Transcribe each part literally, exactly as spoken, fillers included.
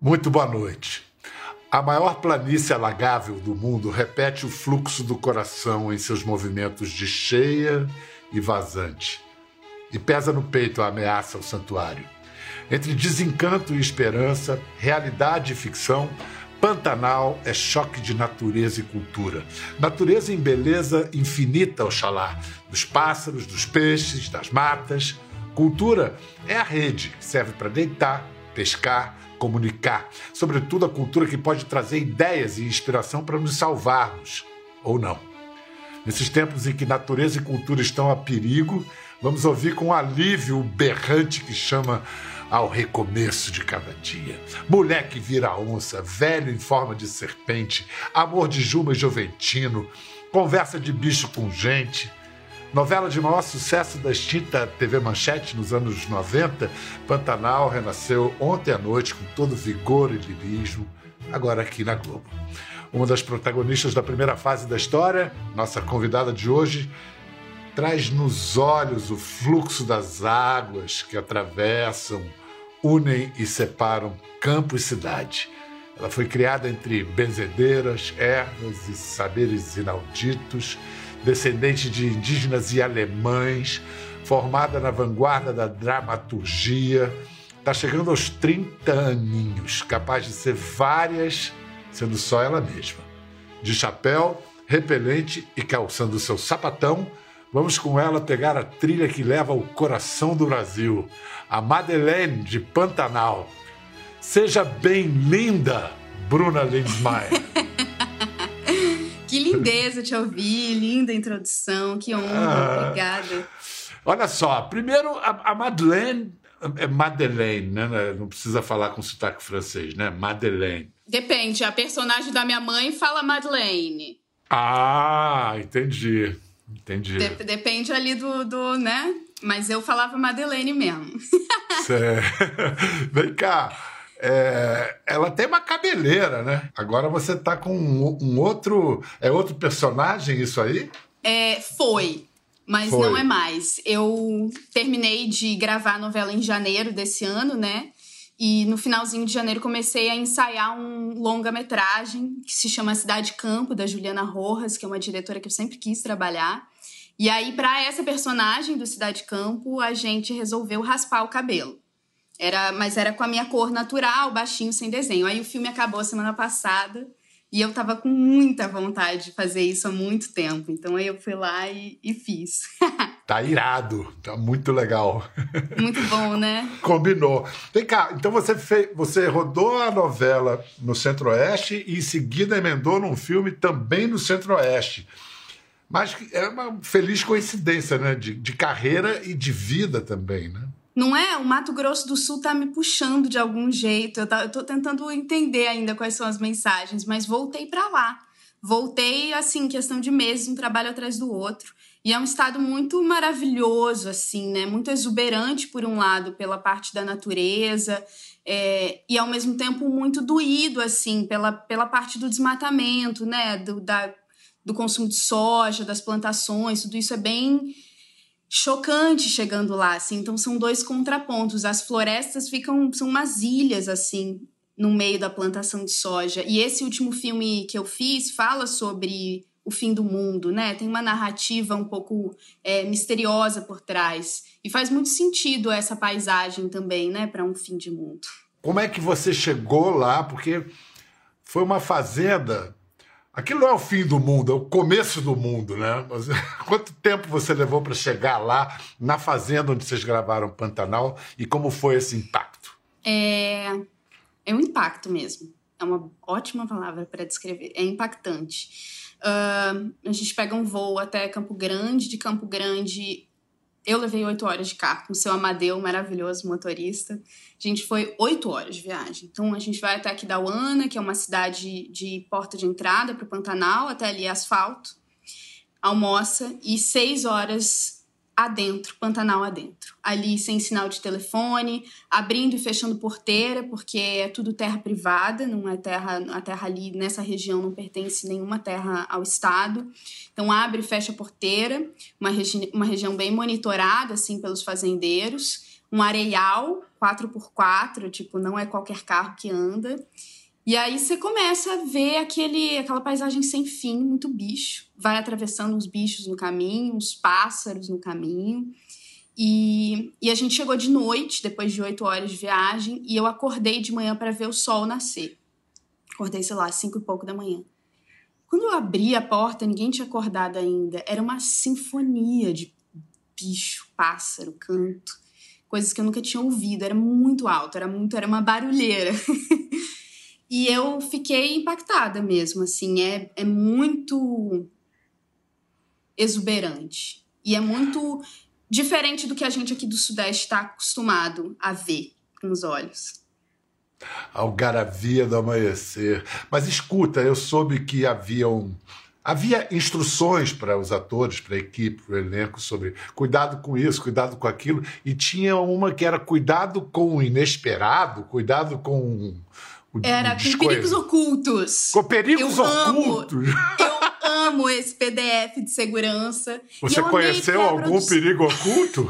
Muito boa noite. A maior planície alagável do mundo repete o fluxo do coração em seus movimentos de cheia e vazante. E pesa no peito a ameaça ao santuário. Entre desencanto e esperança, realidade e ficção, Pantanal é choque de natureza e cultura. Natureza em beleza infinita, oxalá, dos pássaros, dos peixes, das matas. Cultura é a rede que serve para deitar, pescar, comunicar. Sobretudo a cultura que pode trazer ideias e inspiração para nos salvarmos, ou não. Nesses tempos em que natureza e cultura estão a perigo, vamos ouvir com alívio o berrante que chama ao recomeço de cada dia. Mulher que vira onça, velho em forma de serpente, amor de Juma e Joventino, conversa de bicho com gente. Novela de maior sucesso da extinta T V Manchete nos anos noventa, Pantanal renasceu ontem à noite com todo vigor e lirismo, agora aqui na Globo. Uma das protagonistas da primeira fase da história, nossa convidada de hoje, traz nos olhos o fluxo das águas que atravessam, unem e separam campo e cidade. Ela foi criada entre benzedeiras, ervas e saberes inauditos, descendente de indígenas e alemães, formada na vanguarda da dramaturgia, está chegando aos trinta aninhos, capaz de ser várias, sendo só ela mesma. De chapéu, repelente e calçando seu sapatão, vamos com ela pegar a trilha que leva ao coração do Brasil, a Madeleine de Pantanal. Seja bem-linda, Bruna Lindsmeyer. Que lindeza te ouvir, linda introdução, que honra, ah, obrigada. Olha só, primeiro a, a Madeleine, é Madeleine, né? Não precisa falar com sotaque francês, né? Madeleine. Depende, a personagem da minha mãe fala Madeleine. Ah, entendi. Entendi. De- depende ali do, do, né? Mas eu falava Madeleine mesmo. Certo. Vem cá, é, ela tem uma cabeleira, né? Agora você tá com um, um outro... É outro personagem isso aí? É, foi, mas foi. Não é mais. Eu terminei de gravar a novela em janeiro desse ano, né? E no finalzinho de janeiro comecei a ensaiar um longa-metragem que se chama Cidade Campo, da Juliana Rojas, que é uma diretora que eu sempre quis trabalhar. E aí, para essa personagem do Cidade Campo, a gente resolveu raspar o cabelo. Era, mas era com a minha cor natural, baixinho, sem desenho. Aí o filme acabou semana passada e eu tava com muita vontade de fazer isso há muito tempo. Então aí eu fui lá e, e fiz. Tá irado, tá muito legal. Muito bom, né? Combinou. Vem cá, então você, fez, você rodou a novela no Centro-Oeste e em seguida emendou num filme também no Centro-Oeste. Mas é uma feliz coincidência, né? De, de carreira e de vida também, né? Não é? O Mato Grosso do Sul tá me puxando de algum jeito. Eu, tá, eu tô tentando entender ainda quais são as mensagens, mas voltei pra lá. Voltei, assim, questão de meses, um trabalho atrás do outro. E é um estado muito maravilhoso, assim, né? Muito exuberante, por um lado, pela parte da natureza, é, e, ao mesmo tempo, muito doído, assim, pela, pela parte do desmatamento, né? Do, da, do consumo de soja, das plantações, tudo isso é bem chocante chegando lá, assim. Então, são dois contrapontos. As florestas ficam, são umas ilhas, assim, no meio da plantação de soja. E esse último filme que eu fiz fala sobre o fim do mundo, né? Tem uma narrativa um pouco é, misteriosa por trás. E faz muito sentido essa paisagem também, né? Para um fim de mundo. Como é que você chegou lá? Porque foi uma fazenda... Aquilo não é o fim do mundo, é o começo do mundo, né? Quanto tempo você levou para chegar lá, na fazenda onde vocês gravaram Pantanal, e como foi esse impacto? É, é um impacto mesmo. É uma ótima palavra para descrever. É impactante. Uh, a gente pega um voo até Campo Grande. De Campo Grande, eu levei oito horas de carro com o seu Amadeu, maravilhoso motorista. A gente foi oito horas de viagem. Então, a gente vai até Aquidauana, que é uma cidade de porta de entrada para o Pantanal, até ali asfalto, almoça, e seis horas adentro, Pantanal adentro. Ali sem sinal de telefone, abrindo e fechando porteira, porque é tudo terra privada, não é terra, a terra ali nessa região não pertence nenhuma terra ao Estado. Então abre e fecha a porteira, uma, regi- uma região bem monitorada assim, pelos fazendeiros, um areial quatro por quatro, tipo, não é qualquer carro que anda. E aí você começa a ver aquele, aquela paisagem sem fim, muito bicho. Vai atravessando uns bichos no caminho, uns pássaros no caminho. E, e a gente chegou de noite, depois de oito horas de viagem, e eu acordei de manhã para ver o sol nascer. Acordei, sei lá, às cinco e pouco da manhã. Quando eu abri a porta, ninguém tinha acordado ainda. Era uma sinfonia de bicho, pássaro, canto. Coisas que eu nunca tinha ouvido. Era muito alto, era, muito, era uma barulheira. E eu fiquei impactada mesmo, assim, é, é muito exuberante. E é muito diferente do que a gente aqui do Sudeste está acostumado a ver com os olhos. A algaravia do amanhecer. Mas escuta, eu soube que havia, um, havia instruções para os atores, para a equipe, para o elenco, sobre cuidado com isso, cuidado com aquilo, e tinha uma que era cuidado com o inesperado, cuidado com... Era com perigos ocultos. Com perigos eu ocultos? Amo, eu amo esse P D F de segurança. Você conheceu algum produ... perigo oculto?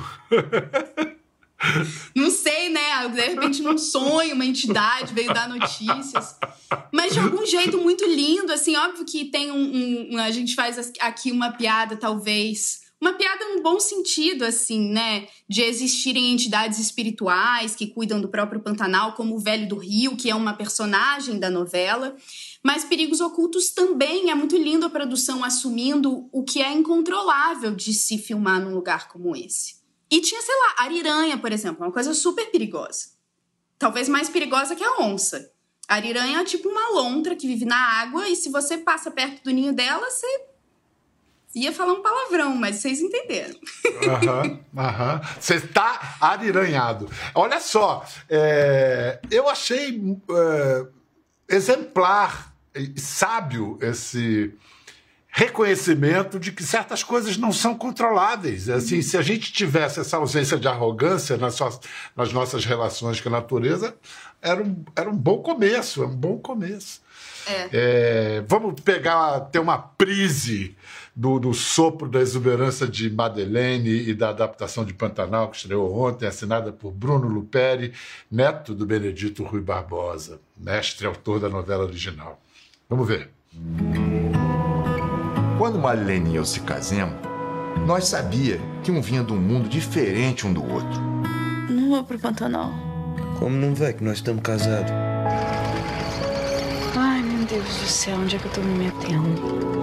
Não sei, né? De repente num sonho, uma entidade veio dar notícias. Mas de algum jeito muito lindo, assim, óbvio que tem um... um a gente faz aqui uma piada, talvez... Uma piada num bom sentido, assim, né? De existirem entidades espirituais que cuidam do próprio Pantanal, como o Velho do Rio, que é uma personagem da novela. Mas Perigos Ocultos também é muito lindo a produção assumindo o que é incontrolável de se filmar num lugar como esse. E tinha, sei lá, ariranha, por exemplo, uma coisa super perigosa. Talvez mais perigosa que a onça. A ariranha é tipo uma lontra que vive na água e se você passa perto do ninho dela, você... ia falar um palavrão, mas vocês entenderam. Aham, aham. Você está ariranhado. Olha só, é, eu achei é, exemplar e sábio esse reconhecimento de que certas coisas não são controláveis. Assim, se a gente tivesse essa ausência de arrogância nas, suas, nas nossas relações com a natureza, era um, era um bom começo, é um bom começo. É. É, vamos pegar, ter uma prise do, do sopro da exuberância de Madeleine e da adaptação de Pantanal, que estreou ontem, assinada por Bruno Luperi, neto do Benedito Rui Barbosa, mestre e autor da novela original. Vamos ver. Quando Madeleine e eu se casamos, nós sabia que um vinha de um mundo diferente um do outro. Não vou pro Pantanal. Como não vai que nós estamos casados? Ai, meu Deus do céu, onde é que eu tô me metendo?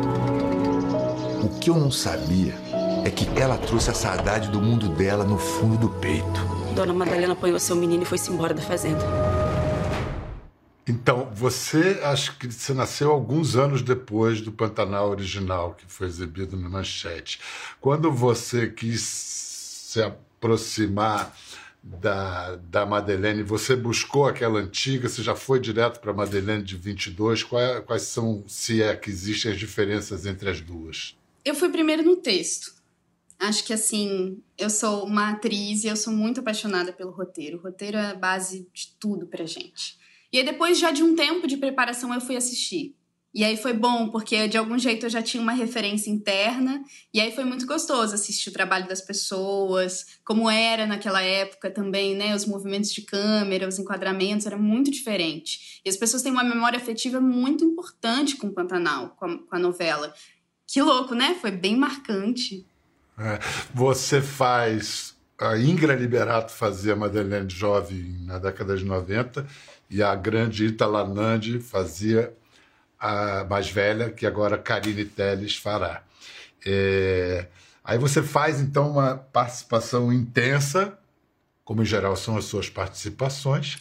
O que eu não sabia é que ela trouxe a saudade do mundo dela no fundo do peito. Dona Madalena apanhou seu menino e foi-se embora da fazenda. Então, você, acho que você nasceu alguns anos depois do Pantanal original, que foi exibido na Manchete. Quando você quis se aproximar da, da Madeleine, você buscou aquela antiga, você já foi direto para a Madeleine de vinte e dois? Quais, quais são, se é que existem as diferenças entre as duas? Eu fui primeiro no texto. Acho que, assim, eu sou uma atriz e eu sou muito apaixonada pelo roteiro. O roteiro é a base de tudo pra gente. E aí, depois já de um tempo de preparação, eu fui assistir. E aí foi bom, porque de algum jeito eu já tinha uma referência interna. E aí foi muito gostoso assistir o trabalho das pessoas, como era naquela época também, né? Os movimentos de câmera, os enquadramentos, era muito diferente. E as pessoas têm uma memória afetiva muito importante com o Pantanal, com a, com a novela. Que louco, né? Foi bem marcante. É, você faz... A Ingra Liberato fazia Madeleine jovem na década de noventa e a grande Ítala Nandi fazia a mais velha, que agora Karine Telles fará. É, aí você faz, então, uma participação intensa, como em geral são as suas participações,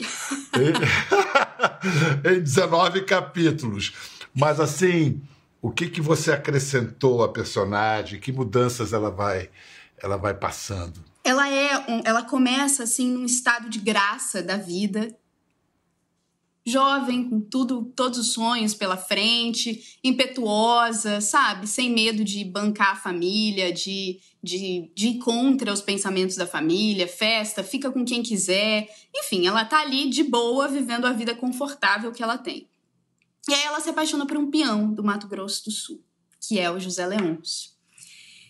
em, em dezenove capítulos. Mas, assim, o que, que você acrescentou à personagem? Que mudanças ela vai, ela vai passando? Ela, é um, ela começa, assim, num estado de graça da vida, jovem, com tudo, todos os sonhos pela frente, impetuosa, sabe? Sem medo de bancar a família, de, de, de ir contra os pensamentos da família, festa, fica com quem quiser. Enfim, ela tá ali de boa, vivendo a vida confortável que ela tem. E aí ela se apaixona por um peão do Mato Grosso do Sul, que é o José Leôncio.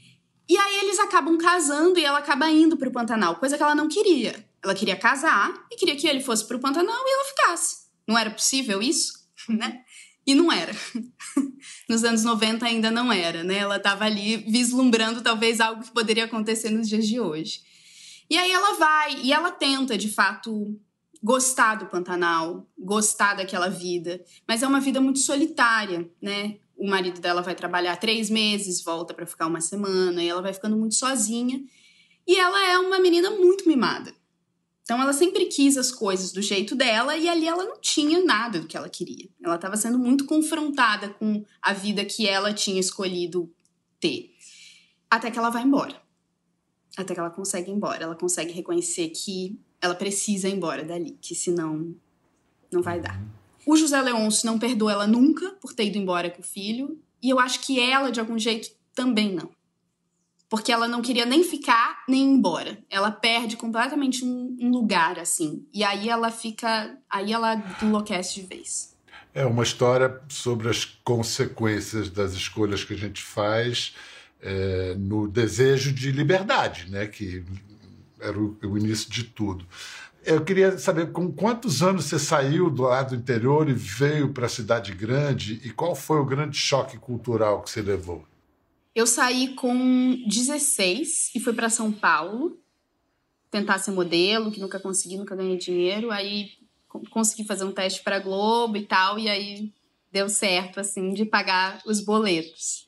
E aí eles acabam casando e ela acaba indo pro Pantanal, coisa que ela não queria. Ela queria casar e queria que ele fosse pro Pantanal e ela ficasse. Não era possível isso, né? E não era. Nos anos noventa ainda não era, né? Ela estava ali vislumbrando talvez algo que poderia acontecer nos dias de hoje. E aí ela vai e ela tenta, de fato, gostar do Pantanal, gostar daquela vida. Mas é uma vida muito solitária, né? O marido dela vai trabalhar três meses, volta para ficar uma semana, e ela vai ficando muito sozinha. E ela é uma menina muito mimada. Então ela sempre quis as coisas do jeito dela e ali ela não tinha nada do que ela queria. Ela estava sendo muito confrontada com a vida que ela tinha escolhido ter. Até que ela vai embora. Até que ela consegue ir embora. Ela consegue reconhecer que ela precisa ir embora dali, que senão não vai dar. O José Leôncio não perdoa ela nunca por ter ido embora com o filho. E eu acho que ela, de algum jeito, também não. Porque ela não queria nem ficar, nem ir embora. Ela perde completamente um, um lugar, assim. E aí ela fica... Aí ela enlouquece de vez. É uma história sobre as consequências das escolhas que a gente faz é, no desejo de liberdade, né? Que era o, o início de tudo. Eu queria saber com quantos anos você saiu do lado interior e veio para a cidade grande e qual foi o grande choque cultural que você levou? Eu saí com dezesseis e fui para São Paulo tentar ser modelo, que nunca consegui, nunca ganhei dinheiro. Aí consegui fazer um teste para a Globo e tal, e aí deu certo, assim, de pagar os boletos.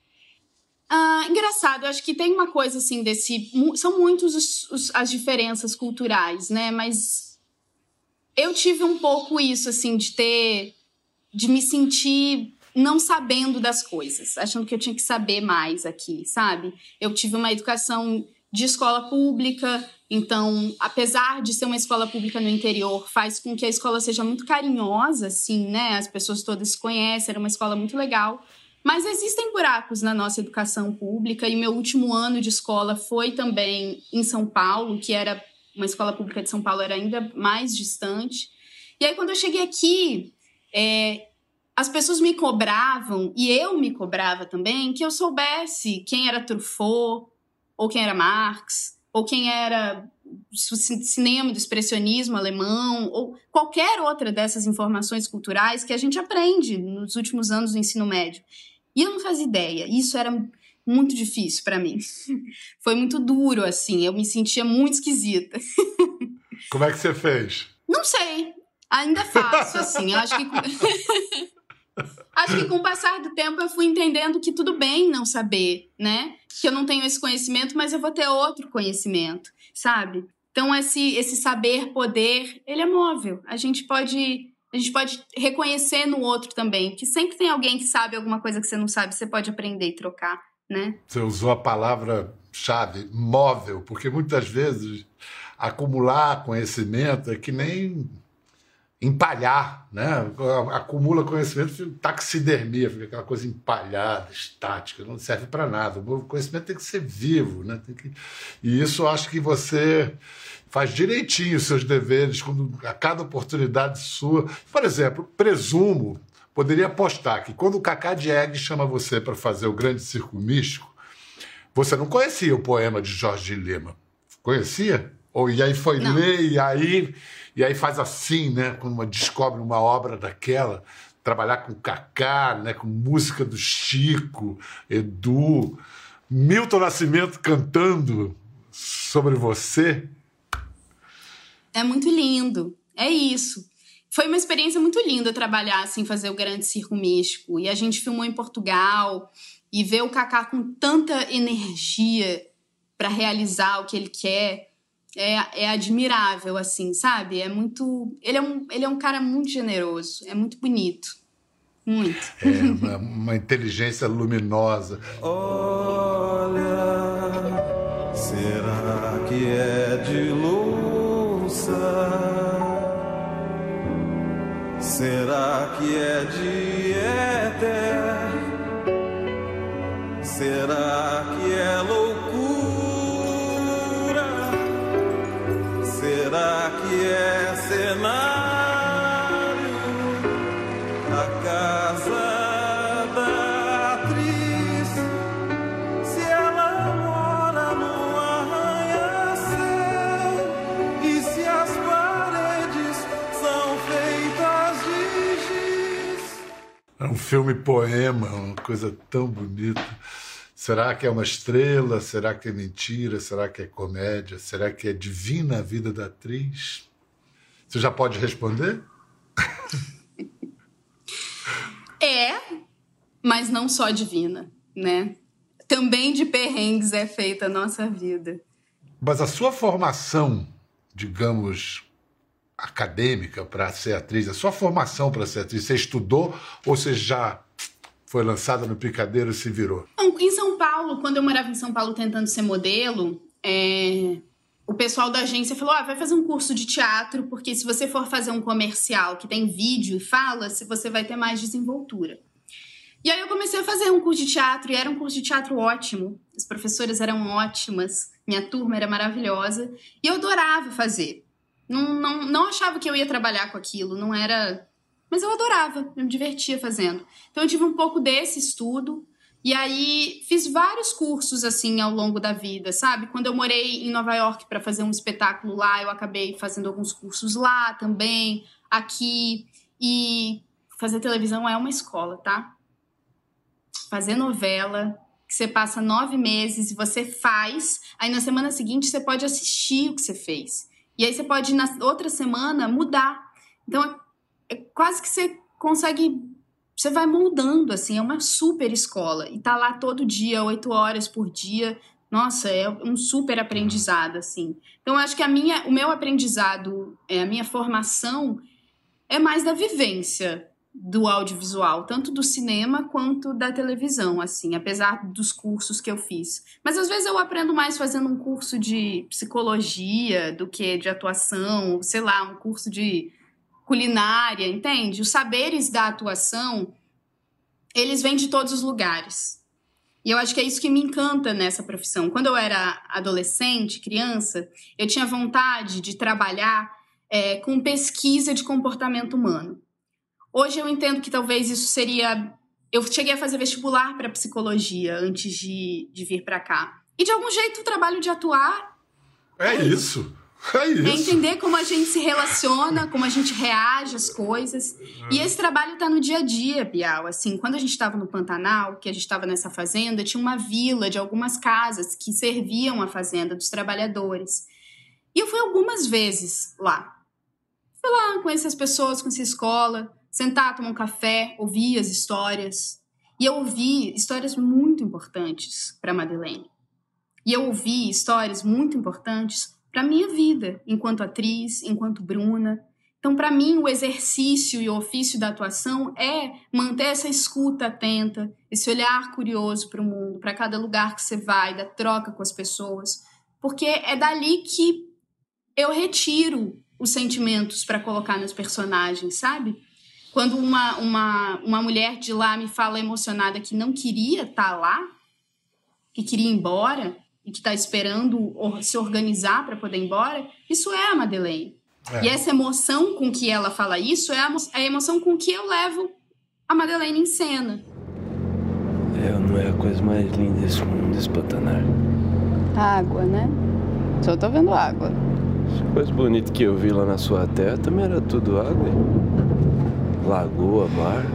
Ah, engraçado, eu acho que tem uma coisa, assim, desse... São muitos os, os, as diferenças culturais, né? Mas eu tive um pouco isso, assim, de ter... De me sentir... não sabendo das coisas, achando que eu tinha que saber mais aqui, sabe? Eu tive uma educação de escola pública, então, apesar de ser uma escola pública no interior, faz com que a escola seja muito carinhosa, assim, né? As pessoas todas se conhecem, era uma escola muito legal. Mas existem buracos na nossa educação pública, e meu último ano de escola foi também em São Paulo, que era uma escola pública de São Paulo, era ainda mais distante. E aí, quando eu cheguei aqui... É, as pessoas me cobravam, e eu me cobrava também, que eu soubesse quem era Truffaut, ou quem era Marx, ou quem era o cinema do expressionismo alemão, ou qualquer outra dessas informações culturais que a gente aprende nos últimos anos do ensino médio. E eu não fazia ideia. Isso era muito difícil para mim. Foi muito duro, assim. Eu me sentia muito esquisita. Como é que você fez? Não sei. Ainda faço, assim. Eu acho que... Acho que com o passar do tempo eu fui entendendo que tudo bem não saber, né? Que eu não tenho esse conhecimento, mas eu vou ter outro conhecimento, sabe? Então esse, esse saber, poder, ele é móvel. A gente pode, a gente pode reconhecer no outro também, que sempre tem alguém que sabe alguma coisa que você não sabe, você pode aprender e trocar, né? Você usou a palavra-chave, móvel, porque muitas vezes acumular conhecimento é que nem... empalhar, né? Acumula conhecimento, taxidermia, fica aquela coisa empalhada, estática, não serve para nada. O conhecimento tem que ser vivo, né? Tem que... E isso eu acho que você faz direitinho os seus deveres, quando, a cada oportunidade sua. Por exemplo, presumo, poderia apostar que quando o Cacá Diegues chama você para fazer o Grande Circo Místico, você não conhecia o poema de Jorge Lima. Conhecia? Ou, e aí foi não. ler, e aí... E aí faz assim, né? Quando uma descobre uma obra daquela, trabalhar com Cacá, né? Com música do Chico, Edu, Milton Nascimento cantando sobre você. É muito lindo, é isso. Foi uma experiência muito linda trabalhar, assim, fazer o Grande Circo Místico. E a gente filmou em Portugal e ver o Cacá com tanta energia para realizar o que ele quer. É, é admirável, assim, sabe? É muito... Ele é, um, ele é um cara muito generoso, é muito bonito. Muito. É uma, uma inteligência luminosa. Olha, será que é de louça? Será que é de éter? Será que é loucura? Será que é cenário? A casa da atriz, se ela filme poema, uma coisa tão bonita. Será que é uma estrela? Será que é mentira? Será que é comédia? Será que é divina a vida da atriz? Você já pode responder? É, mas não só divina, né? Também de perrengues é feita a nossa vida. Mas a sua formação, digamos, acadêmica para ser atriz, a sua formação para ser atriz, você estudou ou você já foi lançada no picadeiro e se virou? Em São Paulo, quando eu morava em São Paulo tentando ser modelo, é... o pessoal da agência falou, ah, vai fazer um curso de teatro, porque se você for fazer um comercial que tem vídeo e fala, você vai ter mais desenvoltura. E aí eu comecei a fazer um curso de teatro, e era um curso de teatro ótimo. As professoras eram ótimas, minha turma era maravilhosa, e eu adorava fazer. Não, não, não achava que eu ia trabalhar com aquilo, não era... Mas eu adorava, eu me divertia fazendo. Então eu tive um pouco desse estudo, e aí fiz vários cursos, assim, ao longo da vida, sabe? Quando eu morei em Nova York para fazer um espetáculo lá, eu acabei fazendo alguns cursos lá também, aqui. E fazer televisão é uma escola, tá? Fazer novela, que você passa nove meses e você faz, aí na semana seguinte você pode assistir o que você fez. E aí você pode, na outra semana, mudar. Então, é, é quase que você consegue... Você vai moldando, assim, é uma super escola. E tá lá todo dia, oito horas por dia. Nossa, é um super aprendizado, assim. Então, eu acho que a minha, o meu aprendizado, é, a minha formação é mais da vivência do audiovisual, tanto do cinema quanto da televisão, assim, apesar dos cursos que eu fiz. Mas, às vezes, eu aprendo mais fazendo um curso de psicologia do que de atuação, sei lá, um curso de... culinária, entende? Os saberes da atuação, eles vêm de todos os lugares. E eu acho que é isso que me encanta nessa profissão. Quando eu era adolescente, criança, eu tinha vontade de trabalhar é, com pesquisa de comportamento humano. Hoje eu entendo que talvez isso seria... Eu cheguei a fazer vestibular para psicologia antes de, de vir para cá. E de algum jeito o trabalho de atuar... É isso. É isso. É entender como a gente se relaciona, como a gente reage às coisas. E esse trabalho tá no dia a dia, Bial. Assim, quando a gente estava no Pantanal, que a gente estava nessa fazenda, tinha uma vila de algumas casas que serviam a fazenda dos trabalhadores. E eu fui algumas vezes lá. Fui lá, conhecer as pessoas, conhecer a escola, sentar, tomar um café, ouvir as histórias. E eu ouvi histórias muito importantes para Madeleine. E eu ouvi histórias muito importantes para a minha vida, enquanto atriz, enquanto Bruna. Então, para mim, o exercício e o ofício da atuação é manter essa escuta atenta, esse olhar curioso para o mundo, para cada lugar que você vai, da troca com as pessoas, porque é dali que eu retiro os sentimentos para colocar nos personagens, sabe? Quando uma, uma, uma mulher de lá me fala emocionada que não queria estar lá, que queria ir embora... e que está esperando se organizar para poder ir embora, isso é a Madeleine. É. E essa emoção com que ela fala isso é a emoção com que eu levo a Madeleine em cena. É, não é a coisa mais linda desse mundo, esse Pantanal. Água, né? Só tô vendo água. As coisas bonitas que eu vi lá na sua terra também era tudo água. Lagoa, mar.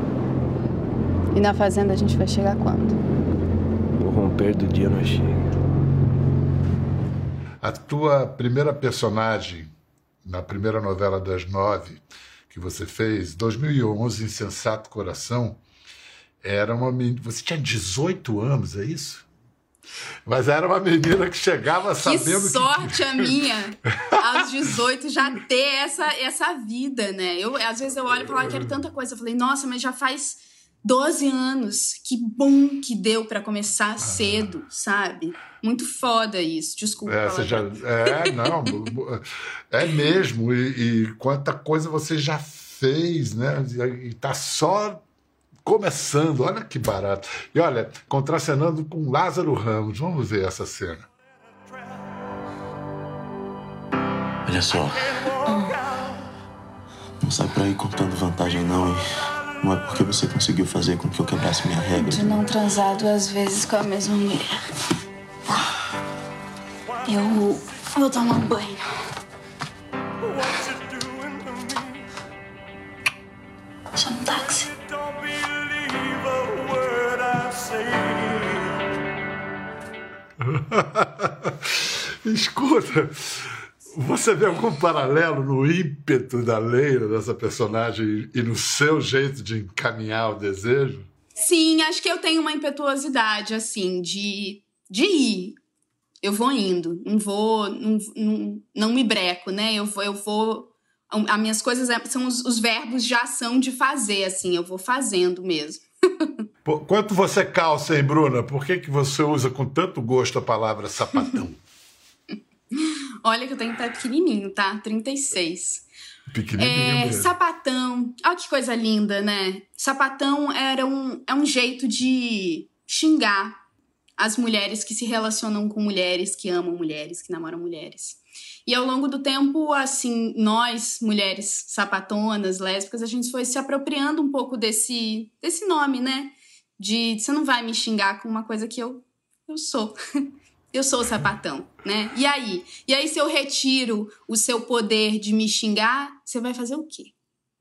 E na fazenda a gente vai chegar quando? No romper do dia nós chega. A tua primeira personagem, na primeira novela das nove que você fez, dois mil e onze, Insensato Coração, era uma menina... Você tinha dezoito anos, é isso? Mas era uma menina que chegava sabendo que... Que sorte que... a minha, aos dezoito, já ter essa, essa vida, né? Eu, às vezes eu olho e falo, ah, quero tanta coisa. Eu falei, nossa, mas já faz doze anos. Que bom que deu pra começar cedo, sabe? Muito foda isso. Desculpa. É, você já... é não, é mesmo. E, e quanta coisa você já fez, né? E tá só... começando, olha que barato. E olha, contracenando com Lázaro Ramos. Vamos ver essa cena. Olha só. Não sai por aí contando vantagem, não. E não é porque você conseguiu fazer com que eu quebrasse minha regra. De não transar duas vezes com a mesma mulher. Eu vou tomar um banho. Chama um táxi. Escuta, você vê algum paralelo no ímpeto da Leila, dessa personagem, e no seu jeito de encaminhar o desejo? Sim, acho que eu tenho uma impetuosidade, assim, de, de ir. Eu vou indo, não vou, não, não, não me breco, né? Eu vou, eu vou... As minhas coisas são os, os verbos de ação de fazer, assim, eu vou fazendo mesmo. Quanto você calça, hein, Bruna? Por que, que você usa com tanto gosto a palavra sapatão? Olha que eu tenho pé pequenininho, tá? trinta e seis. Pequenininho é, mesmo. Sapatão. Olha que coisa linda, né? Sapatão era um, é um jeito de xingar as mulheres que se relacionam com mulheres, que amam mulheres, que namoram mulheres. E ao longo do tempo, assim, nós, mulheres sapatonas, lésbicas, a gente foi se apropriando um pouco desse, desse nome, né? De você não vai me xingar com uma coisa que eu, eu sou. Eu sou sapatão, né? E aí? E aí, se eu retiro o seu poder de me xingar, você vai fazer o quê?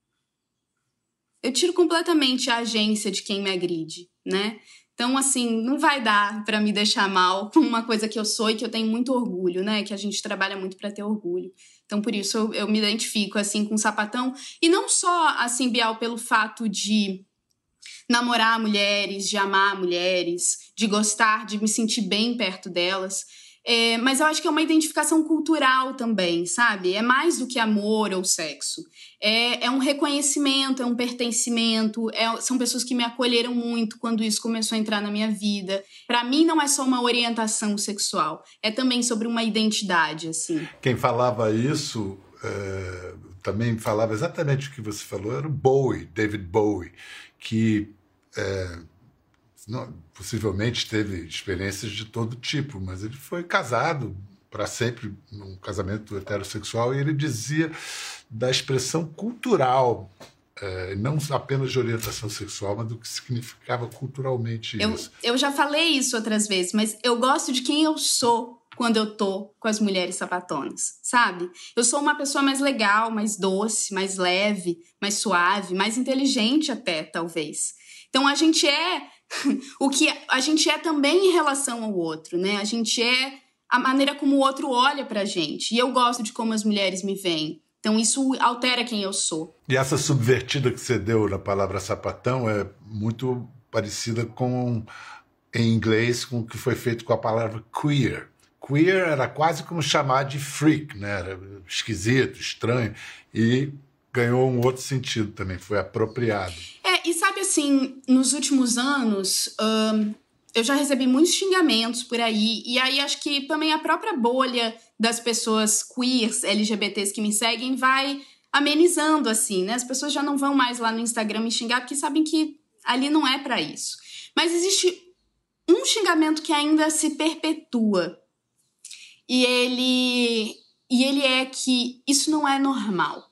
Eu tiro completamente a agência de quem me agride, né? Então, assim, não vai dar pra me deixar mal com uma coisa que eu sou e que eu tenho muito orgulho, né? Que a gente trabalha muito pra ter orgulho. Então, por isso, eu, eu me identifico, assim, com o sapatão. E não só, assim, Bial, pelo fato de namorar mulheres, de amar mulheres, de gostar, de me sentir bem perto delas. É, mas eu acho que é uma identificação cultural também, sabe? É mais do que amor ou sexo. É, é um reconhecimento, é um pertencimento, é, são pessoas que me acolheram muito quando isso começou a entrar na minha vida. Para mim não é só uma orientação sexual, é também sobre uma identidade, assim. Quem falava isso, é, também falava exatamente o que você falou, era o Bowie, David Bowie, que é, não, possivelmente teve experiências de todo tipo, mas ele foi casado para sempre num casamento heterossexual e ele dizia da expressão cultural, é, não apenas de orientação sexual, mas do que significava culturalmente eu, isso. Eu já falei isso outras vezes, mas eu gosto de quem eu sou quando eu tô com as mulheres sapatonas, sabe? Eu sou uma pessoa mais legal, mais doce, mais leve, mais suave, mais inteligente até, talvez. Então a gente é o que a gente é também em relação ao outro, né? A gente é a maneira como o outro olha pra gente. E eu gosto de como as mulheres me veem. Então isso altera quem eu sou. E essa subvertida que você deu na palavra sapatão é muito parecida com, em inglês, com o que foi feito com a palavra queer. Queer era quase como chamar de freak, né? Era esquisito, estranho. E ganhou um outro sentido também, foi apropriado. É, e sabe assim, nos últimos anos, hum, eu já recebi muitos xingamentos por aí, e aí acho que também a própria bolha das pessoas queers, L G B Ts que me seguem, vai amenizando, assim, né? As pessoas já não vão mais lá no Instagram me xingar, porque sabem que ali não é pra isso. Mas existe um xingamento que ainda se perpetua, e ele, e ele é que isso não é normal.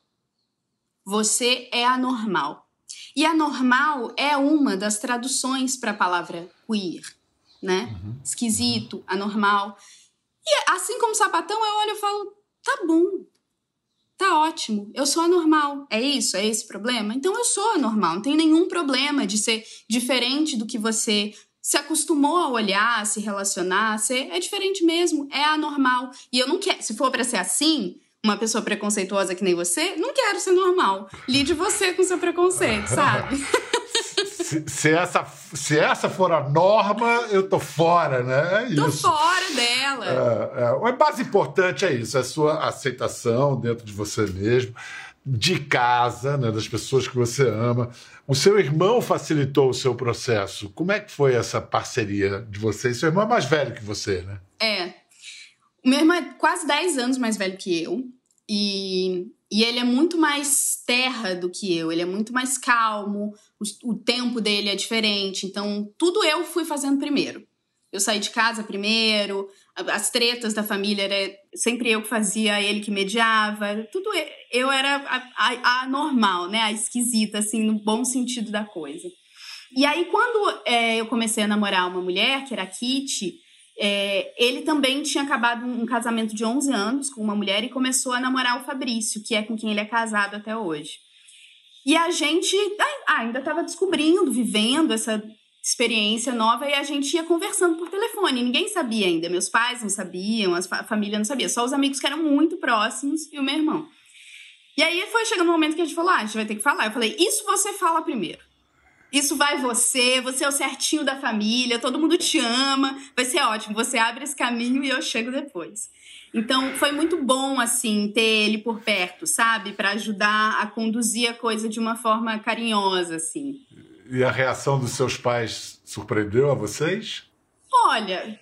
Você é anormal. E anormal é uma das traduções para a palavra queer, né? Uhum. Esquisito, anormal. E assim como sapatão, eu olho e falo, tá bom, tá ótimo, eu sou anormal. É isso? É esse o problema? Então eu sou anormal, não tem nenhum problema de ser diferente do que você se acostumou a olhar, a se relacionar, a ser, é diferente mesmo, é anormal. E eu não quero, se for para ser assim, uma pessoa preconceituosa que nem você, não quero ser normal. Lide você com seu preconceito, sabe? Se, se, essa, se essa for a norma, eu tô fora, né? É tô isso. fora dela. É, é. O mais importante é isso, é a sua aceitação dentro de você mesmo, de casa, né, das pessoas que você ama. O seu irmão facilitou o seu processo. Como é que foi essa parceria de vocês? Seu irmão é mais velho que você, né? É. O meu irmão é quase dez anos mais velho que eu. E, e ele é muito mais terra do que eu. Ele é muito mais calmo. O, o tempo dele é diferente. Então, tudo eu fui fazendo primeiro. Eu saí de casa primeiro. As tretas da família era sempre eu que fazia, ele que mediava. Tudo eu, eu era a, a, a normal, né? A esquisita, assim, no bom sentido da coisa. E aí, quando é, eu comecei a namorar uma mulher, que era a Kitty... É, ele também tinha acabado um casamento de onze anos com uma mulher e começou a namorar o Fabrício, que é com quem ele é casado até hoje. E a gente ah, ainda estava descobrindo, vivendo essa experiência nova e a gente ia conversando por telefone. Ninguém sabia ainda. Meus pais não sabiam, a família não sabia. Só os amigos que eram muito próximos e o meu irmão. E aí foi chegando um momento que a gente falou, ah, a gente vai ter que falar. Eu falei, isso você fala primeiro. Isso vai você, você é o certinho da família, todo mundo te ama, vai ser ótimo. Você abre esse caminho e eu chego depois. Então, foi muito bom, assim, ter ele por perto, sabe? Para ajudar a conduzir a coisa de uma forma carinhosa, assim. E a reação dos seus pais surpreendeu a vocês? Olha,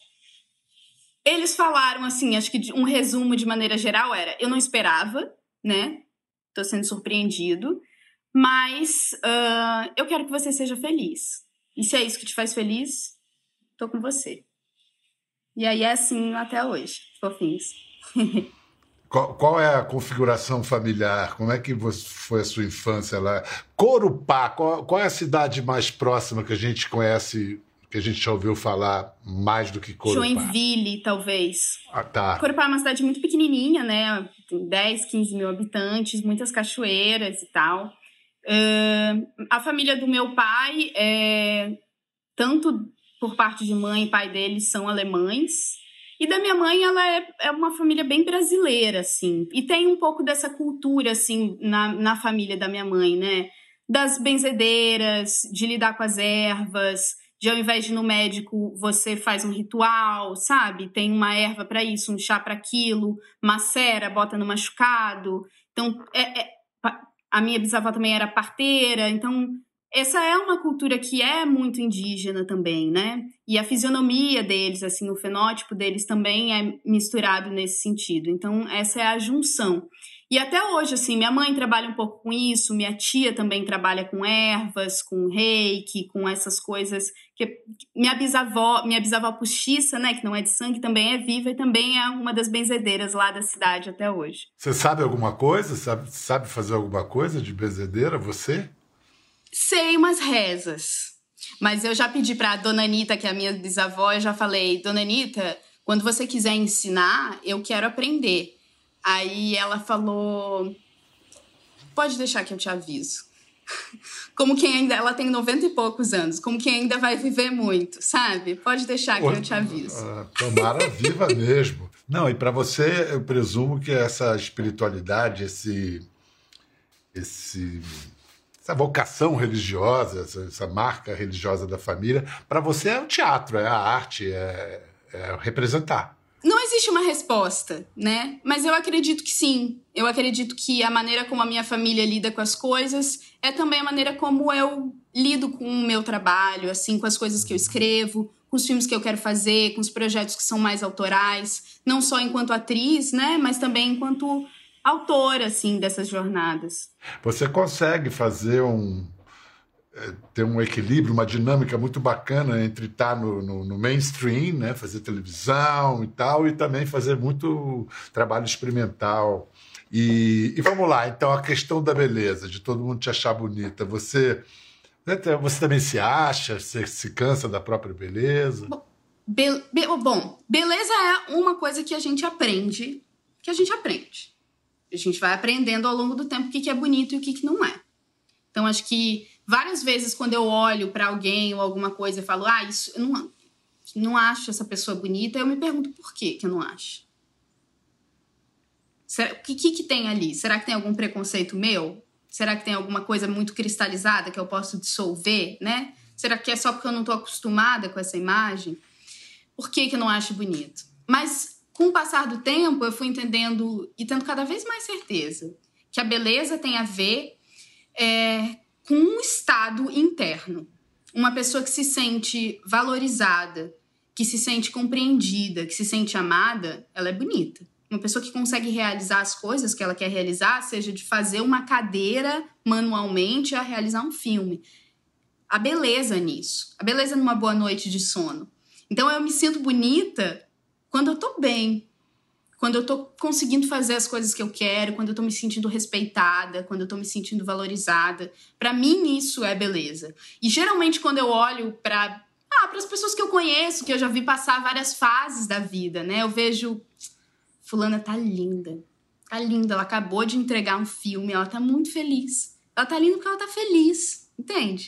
eles falaram, assim, acho que um resumo de maneira geral era, eu não esperava, né? Tô sendo surpreendido, mas uh, eu quero que você seja feliz. E se é isso que te faz feliz, tô com você. E aí é assim até hoje, fofinhos. Qual, qual é a configuração familiar? Como é que foi a sua infância lá? Corupá, qual, qual é a cidade mais próxima que a gente conhece, que a gente já ouviu falar mais do que Corupá? Joinville, talvez. Ah, tá. Corupá é uma cidade muito pequenininha, né? Tem dez, quinze mil habitantes, muitas cachoeiras e tal. Uh, a família do meu pai, é, tanto por parte de mãe e pai deles, são alemães. E da minha mãe, ela é, é uma família bem brasileira, assim. E tem um pouco dessa cultura, assim, na, na família da minha mãe, né? Das benzedeiras, de lidar com as ervas, de ao invés de ir no médico, você faz um ritual, sabe? Tem uma erva para isso, um chá para aquilo, macera, bota no machucado. Então, é, é, a minha bisavó também era parteira, então... Essa é uma cultura que é muito indígena também, né? E a fisionomia deles, assim, o fenótipo deles também é misturado nesse sentido. Então, essa é a junção. E até hoje, assim, minha mãe trabalha um pouco com isso, minha tia também trabalha com ervas, com reiki, com essas coisas. Que minha bisavó, minha bisavó postiça, né, que não é de sangue, também é viva e também é uma das benzedeiras lá da cidade até hoje. Você sabe alguma coisa? Sabe, sabe fazer alguma coisa de benzedeira, você? Sei umas rezas, mas eu já pedi para a Dona Anita, que é a minha bisavó, eu já falei, Dona Anita, quando você quiser ensinar, eu quero aprender. Aí ela falou, pode deixar que eu te aviso. Como quem ainda, ela tem noventa e poucos anos, como quem ainda vai viver muito, sabe? Pode deixar que eu te aviso. Tomara viva mesmo. Não, e para você, eu presumo que essa espiritualidade, esse... esse essa vocação religiosa, essa, essa marca religiosa da família, para você é o teatro, é a arte, é, é representar. Não existe uma resposta, né? Mas eu acredito que sim. Eu acredito que a maneira como a minha família lida com as coisas é também a maneira como eu lido com o meu trabalho, assim, com as coisas que eu escrevo, com os filmes que eu quero fazer, com os projetos que são mais autorais, não só enquanto atriz, né? Mas também enquanto autora, assim, dessas jornadas. Você consegue fazer um... ter um equilíbrio, uma dinâmica muito bacana entre estar no, no, no mainstream, né, fazer televisão e tal, e também fazer muito trabalho experimental. E, e vamos lá, então, a questão da beleza, de todo mundo te achar bonita. Você, você também se acha, você se cansa da própria beleza? Bom, be, be, bom, beleza é uma coisa que a gente aprende, que a gente aprende. A gente vai aprendendo ao longo do tempo o que é bonito e o que não é. Então, acho que várias vezes quando eu olho para alguém ou alguma coisa e falo, ah, isso, eu não, não acho essa pessoa bonita, eu me pergunto por que que eu não acho. Será, o que, que que tem ali? Será que tem algum preconceito meu? Será que tem alguma coisa muito cristalizada que eu posso dissolver, né? Será que é só porque eu não estou acostumada com essa imagem? Por que que eu não acho bonito? Mas com o passar do tempo, eu fui entendendo e tendo cada vez mais certeza que a beleza tem a ver é, com um estado interno. Uma pessoa que se sente valorizada, que se sente compreendida, que se sente amada, ela é bonita. Uma pessoa que consegue realizar as coisas que ela quer realizar, seja de fazer uma cadeira manualmente a realizar um filme. A beleza nisso. A beleza numa boa noite de sono. Então, eu me sinto bonita quando eu tô bem, quando eu tô conseguindo fazer as coisas que eu quero, quando eu tô me sentindo respeitada, quando eu tô me sentindo valorizada. Pra mim, isso é beleza. E geralmente, quando eu olho pra, ah, pras pessoas que eu conheço, que eu já vi passar várias fases da vida, né? Eu vejo, fulana tá linda, tá linda, ela acabou de entregar um filme, ela tá muito feliz. Ela tá linda porque ela tá feliz, entende?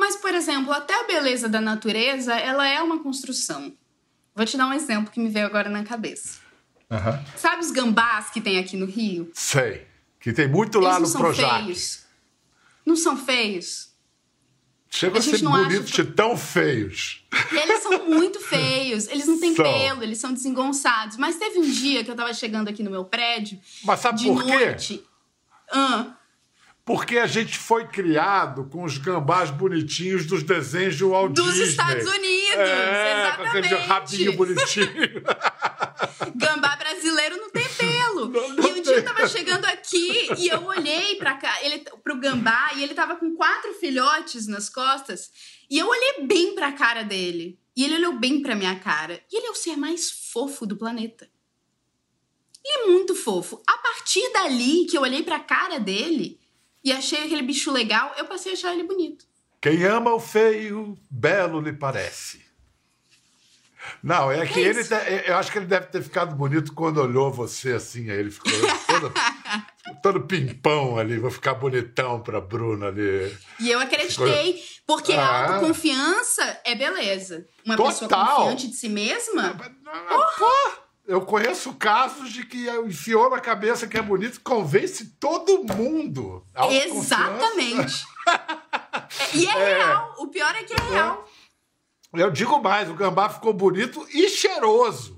Mas, por exemplo, até a beleza da natureza, ela é uma construção. Vou te dar um exemplo que me veio agora na cabeça. Uhum. Sabe os gambás que tem aqui no Rio? Sei. Que tem muito lá Eles no não são Projac. feios? Não são feios? Chega a, A gente ser não bonitos acha- de tão feios. E eles são muito feios. Eles não têm São. pelo, eles são desengonçados. Mas teve um dia que eu tava chegando aqui no meu prédio. Mas sabe de por quê? noite. Ah, Porque a gente foi criado com os gambás bonitinhos dos desenhos de Walt dos Disney. Estados Unidos, É, com aquele exatamente. rabinho bonitinho. Gambá brasileiro não tem pelo. Não, não e um dia eu tem. tava chegando aqui e eu olhei pra cá, ele, pro gambá, e ele tava com quatro filhotes nas costas. E eu olhei bem pra cara dele. E ele olhou bem pra minha cara. E ele é o ser mais fofo do planeta. Ele é muito fofo. A partir dali que eu olhei pra cara dele e achei aquele bicho legal, eu passei a achar ele bonito. Quem ama o feio, belo lhe parece. Não, é que É ele... isso. te- eu acho que ele deve ter ficado bonito quando olhou você assim, aí ele ficou todo, todo pimpão ali, vou ficar bonitão pra Bruna ali. E eu acreditei, porque a Ah. autoconfiança é beleza. Uma Total. pessoa confiante de si mesma... Pô, eu conheço casos de que enfiou na cabeça que é bonito, convence todo mundo. Autoconfiança. Exatamente. E é, real. O pior é que é real. Eu digo mais, o gambá ficou bonito e cheiroso.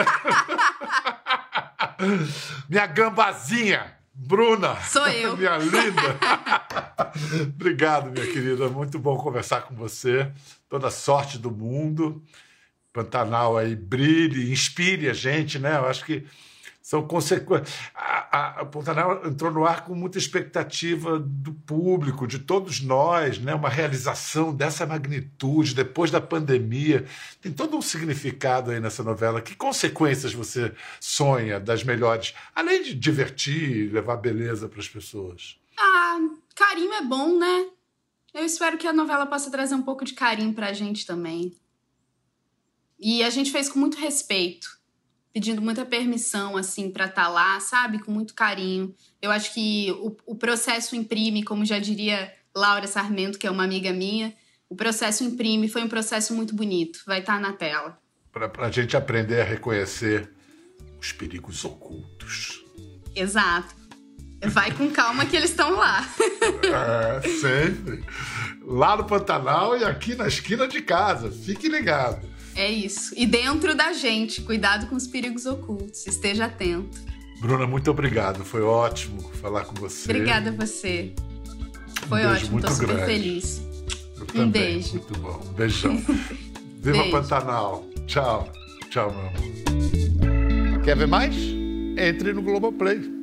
Minha gambazinha, Bruna. Sou eu. Minha linda. Obrigado, minha querida. Muito bom conversar com você. Toda sorte do mundo. Pantanal aí brilhe, inspire a gente, né? Eu acho que são consequências. A, a, a Pantanal entrou no ar com muita expectativa do público, de todos nós, né? Uma realização dessa magnitude depois da pandemia. Tem todo um significado aí nessa novela. Que consequências você sonha das melhores, além de divertir, levar beleza para as pessoas? Ah, carinho é bom, né? Eu espero que a novela possa trazer um pouco de carinho pra gente também. E a gente fez com muito respeito, pedindo muita permissão, assim, pra estar lá, sabe? Com muito carinho. Eu acho que o, o processo imprime, como já diria Laura Sarmento, que é uma amiga minha, o processo imprime, foi um processo muito bonito. Vai estar na tela. Para a gente aprender a reconhecer os perigos ocultos. Exato. Vai com calma que eles estão lá. É, sempre. Lá no Pantanal e aqui na esquina de casa. Fique ligado. É isso. E dentro da gente, cuidado com os perigos ocultos. Esteja atento. Bruna, muito obrigado. Foi ótimo falar com você. Obrigada a você. Foi beijo ótimo, muito tô super grande. feliz. Eu Um também. beijo. Muito bom. Um beijão. Viva Beijo. Pantanal. Tchau. Tchau, meu amor. Quer ver mais? Entre no Globoplay.